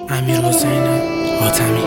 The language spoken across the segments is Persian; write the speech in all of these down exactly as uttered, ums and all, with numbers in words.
امیرحسین حاتمی.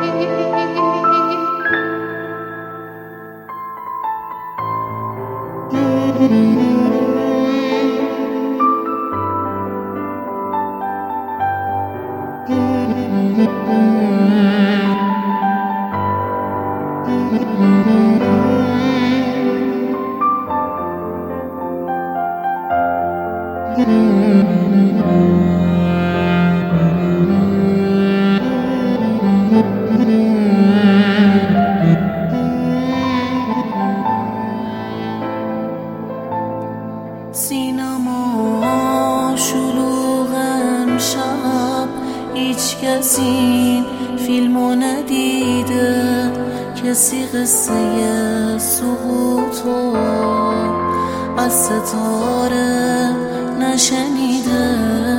سینما شلوغ امشب، هیچ کسی این فیلمو ندیده، کسی قصه سقوطو از ستاره نشنیده،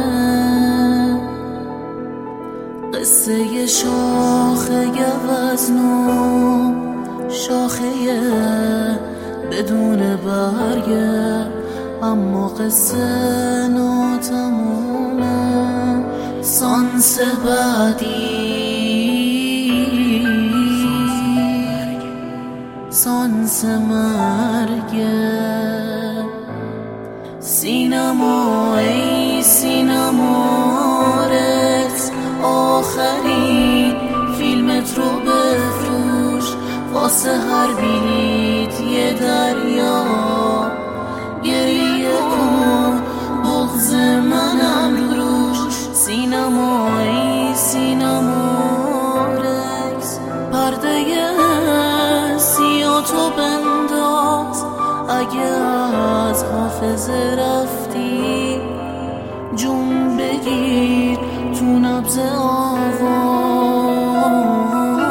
قصه شاخه گوزنو، شاخه بدون برگه، اما قصه ناتمومه. سانس بعدی، سانس مرگه. سینما ای سینما رت، آخرین فیلمت رو بفروش، واسه هر بلیت یه دریا گریه کن، بغض منم روش. سینما ای سینما رکس، پرده سیاه تو بنداز، اگه از حافظه رفتی جون بگیر تو نبض آواز.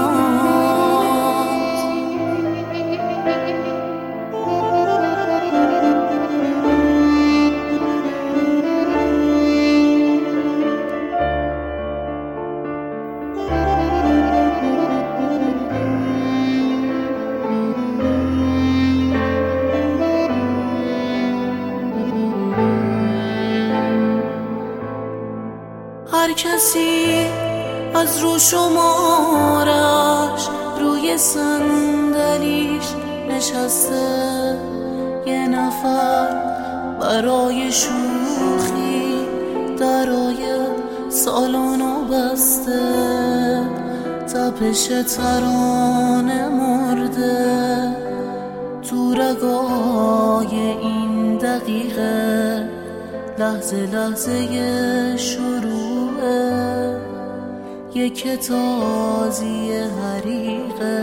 هر کسی از رو شمارش روی صندلیش نشسته، یه نفر برای شوخی درای سالن‌و بسته، تپش ترانه مرده تو رگای این دقیقه، لحظه لحظه شروعه یک تازی حریقه.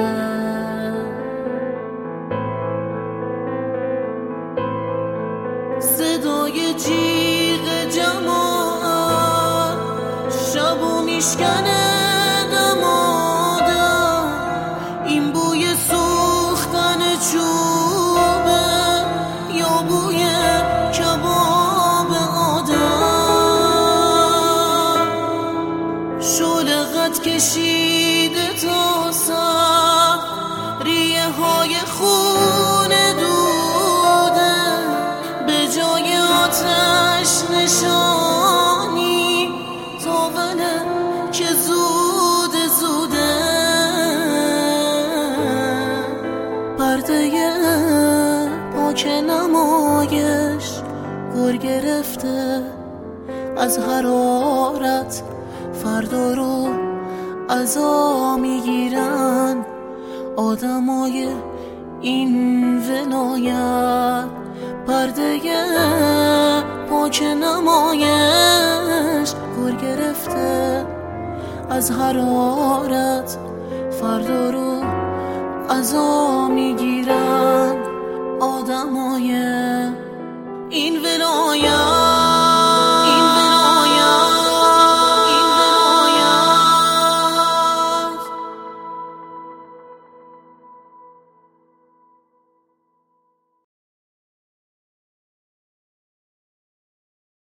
صدای جیغ جماعت شبو میشکنه دمادم، این بوی سوختن چوبه یا بوی کباب آدم، شعله قد کشیده تا سر، ریه های خون دوده، به جای آتش نشانی تاوله که زود زوده. پرده پاک نمایش گر گرفته از حرارت، فردا رو عزا میگیرن آدمای این ولایت. پرده پاک نمایش گر گرفته از حرارت، فردا رو عزا میگیرن آدمای این ولایت.